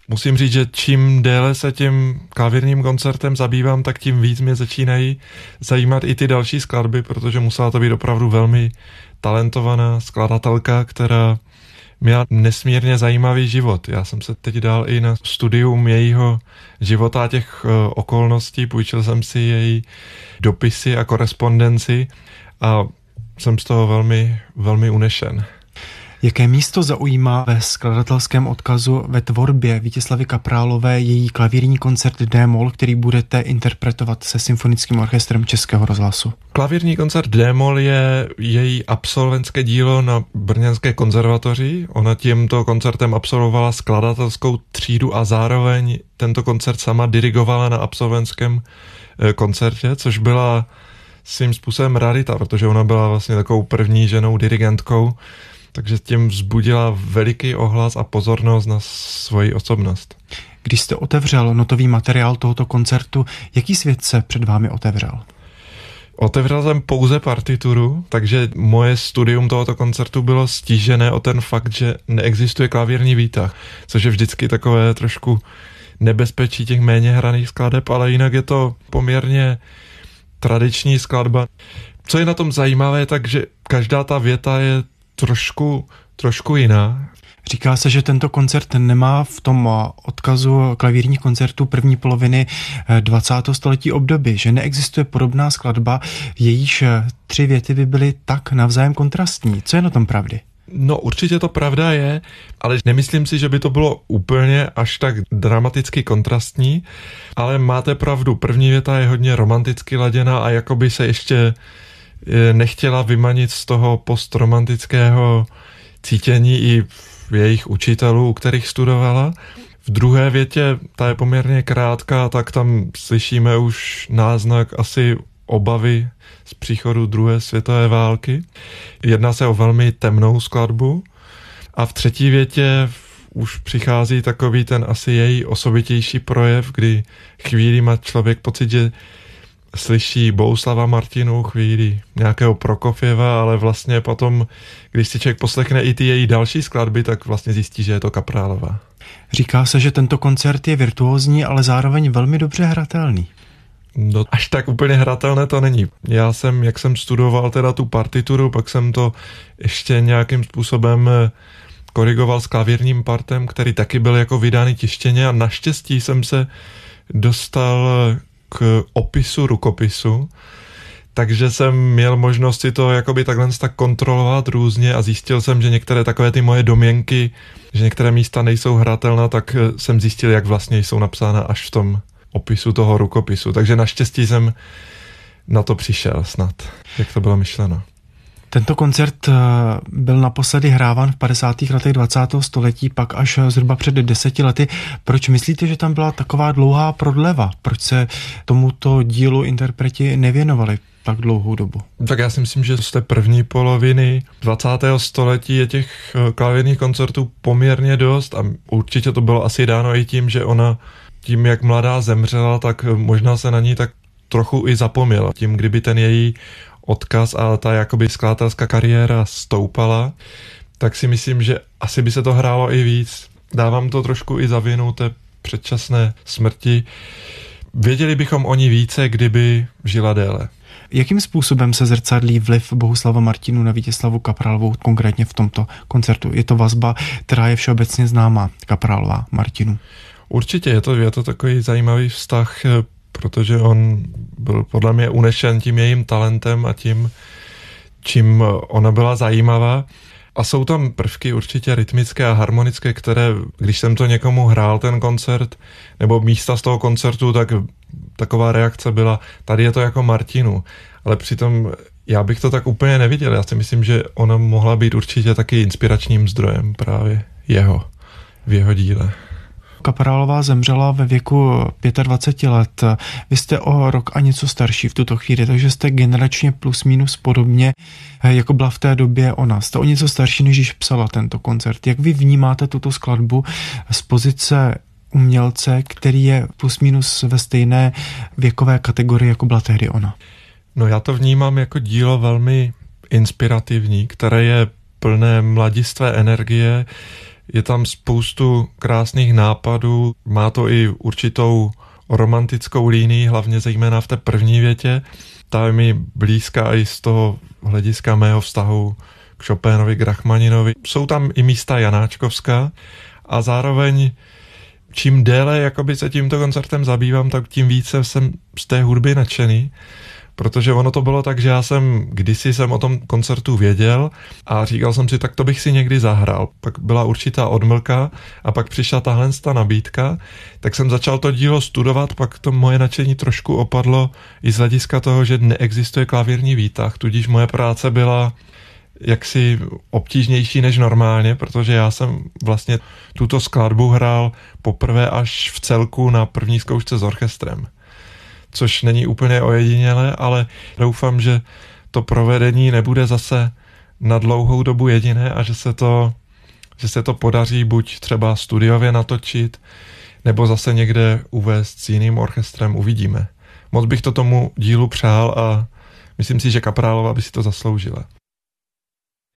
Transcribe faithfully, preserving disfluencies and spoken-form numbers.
Musím říct, že čím déle se tím klavírním koncertem zabývám, tak tím víc mě začínají zajímat i ty další skladby, protože musela to být opravdu velmi talentovaná skladatelka, která měla nesmírně zajímavý život. Já jsem se teď dal i na studium jejího života a těch okolností, půjčil jsem si její dopisy a korespondenci a jsem z toho velmi, velmi unešen. Jaké místo zaujímá ve skladatelském odkazu ve tvorbě Vítězslavy Kaprálové její klavírní koncert D-moll, který budete interpretovat se Symfonickým orchestrem Českého rozhlasu? Klavírní koncert D-moll je její absolventské dílo na Brněnské konzervatoři. Ona tímto koncertem absolvovala skladatelskou třídu a zároveň tento koncert sama dirigovala na absolventském koncertě, což byla svým způsobem rarita, protože ona byla vlastně takovou první ženou dirigentkou, takže tím vzbudila veliký ohlas a pozornost na svoji osobnost. Když jste otevřel notový materiál tohoto koncertu, jaký svět se před vámi otevřel? Otevřel jsem pouze partituru, takže moje studium tohoto koncertu bylo stížené o ten fakt, že neexistuje klavírní výtah, což je vždycky takové trošku nebezpečí těch méně hraných skladeb, ale jinak je to poměrně tradiční skladba. Co je na tom zajímavé, takže každá ta věta je trošku, trošku jiná. Říká se, že tento koncert nemá v tom odkazu klavírních koncertů první poloviny dvacátého století obdoby, že neexistuje podobná skladba, jejíž tři věty by byly tak navzájem kontrastní. Co je na tom pravdy? No určitě to pravda je, ale nemyslím si, že by to bylo úplně až tak dramaticky kontrastní, ale máte pravdu, první věta je hodně romanticky laděná a jakoby se ještě nechtěla vymanit z toho postromantického cítění i jejich učitelů, u kterých studovala. V druhé větě, ta je poměrně krátká, tak tam slyšíme už náznak asi obavy z příchodu druhé světové války. Jedná se o velmi temnou skladbu. A v třetí větě už přichází takový ten asi její osobitější projev, kdy chvíli má člověk pocit, že slyší Bohuslava Martinu, chvíli nějakého Prokofjeva, ale vlastně potom, když si člověk poslechne i ty její další skladby, tak vlastně zjistí, že je to Kaprálová. Říká se, že tento koncert je virtuózní, ale zároveň velmi dobře hratelný. No, až tak úplně hratelné to není. Já jsem, jak jsem studoval teda tu partituru, pak jsem to ještě nějakým způsobem korigoval s klavírním partem, který taky byl jako vydány tištěně a naštěstí jsem se dostal k opisu rukopisu, takže jsem měl možnost si to jakoby takhle tak kontrolovat různě a zjistil jsem, že některé takové ty moje domněnky, že některé místa nejsou hratelná, tak jsem zjistil, jak vlastně jsou napsána až v tom opisu toho rukopisu. Takže naštěstí jsem na to přišel snad, jak to bylo myšleno. Tento koncert byl naposledy hráván v padesátých letech dvacátého století, pak až zhruba před deseti lety. Proč myslíte, že tam byla taková dlouhá prodleva? Proč se tomuto dílu interpreti nevěnovali tak dlouhou dobu? Tak já si myslím, že z té první poloviny dvacátého století je těch klavírních koncertů poměrně dost a určitě to bylo asi dáno i tím, že ona tím, jak mladá zemřela, tak možná se na ní tak trochu i zapomněla. Tím, kdyby ten její odkaz a ta jakoby skladatelská kariéra stoupala, tak si myslím, že asi by se to hrálo i víc. Dávám to trošku i za vinu té předčasné smrti. Věděli bychom o ní více, kdyby žila déle. Jakým způsobem se zrcadlí vliv Bohuslava Martinu na Vítězslavu Kaprálovou konkrétně v tomto koncertu? Je to vazba, která je všeobecně známá, Kaprálová Martinu? Určitě je to, je to takový zajímavý vztah, protože on byl podle mě unešen tím jejím talentem a tím, čím ona byla zajímavá. A jsou tam prvky určitě rytmické a harmonické, které, když jsem to někomu hrál, ten koncert, nebo místa z toho koncertu, tak taková reakce byla, tady je to jako Martinu. Ale přitom já bych to tak úplně neviděl. Já si myslím, že ona mohla být určitě taky inspiračním zdrojem právě jeho, v jeho díle. Kaprálová zemřela ve věku dvacet pět let. Vy jste o rok a něco starší v tuto chvíli, takže jste generačně plus minus podobně, jako byla v té době ona. Jste o něco starší, než již psala tento koncert. Jak vy vnímáte tuto skladbu z pozice umělce, který je plus minus ve stejné věkové kategorii, jako byla tehdy ona? No já to vnímám jako dílo velmi inspirativní, které je plné mladistvé energie, Je tam spoustu krásných nápadů, má to i určitou romantickou línii, hlavně zejména v té první větě. Ta je mi blízká i z toho hlediska mého vztahu k Chopinovi, k Rachmaninovi. Jsou tam i místa janáčkovská a zároveň čím déle jakoby se tímto koncertem zabývám, tak tím více jsem z té hudby nadšený, protože ono to bylo tak, že já jsem kdysi jsem o tom koncertu věděl a říkal jsem si, tak to bych si někdy zahrál. Pak byla určitá odmlka a pak přišla tahle ta nabídka, tak jsem začal to dílo studovat, pak to moje nadšení trošku opadlo i z hlediska toho, že neexistuje klavírní výtah, tudíž moje práce byla jaksi obtížnější než normálně, protože já jsem vlastně tuto skladbu hrál poprvé až v celku na první zkoušce s orchestrem. Což není úplně ojedinělé, ale doufám, že to provedení nebude zase na dlouhou dobu jediné a že se to, že se to podaří buď třeba studiově natočit, nebo zase někde uvést s jiným orchestrem, uvidíme. Moc bych to tomu dílu přál a myslím si, že Kaprálova by si to zasloužila.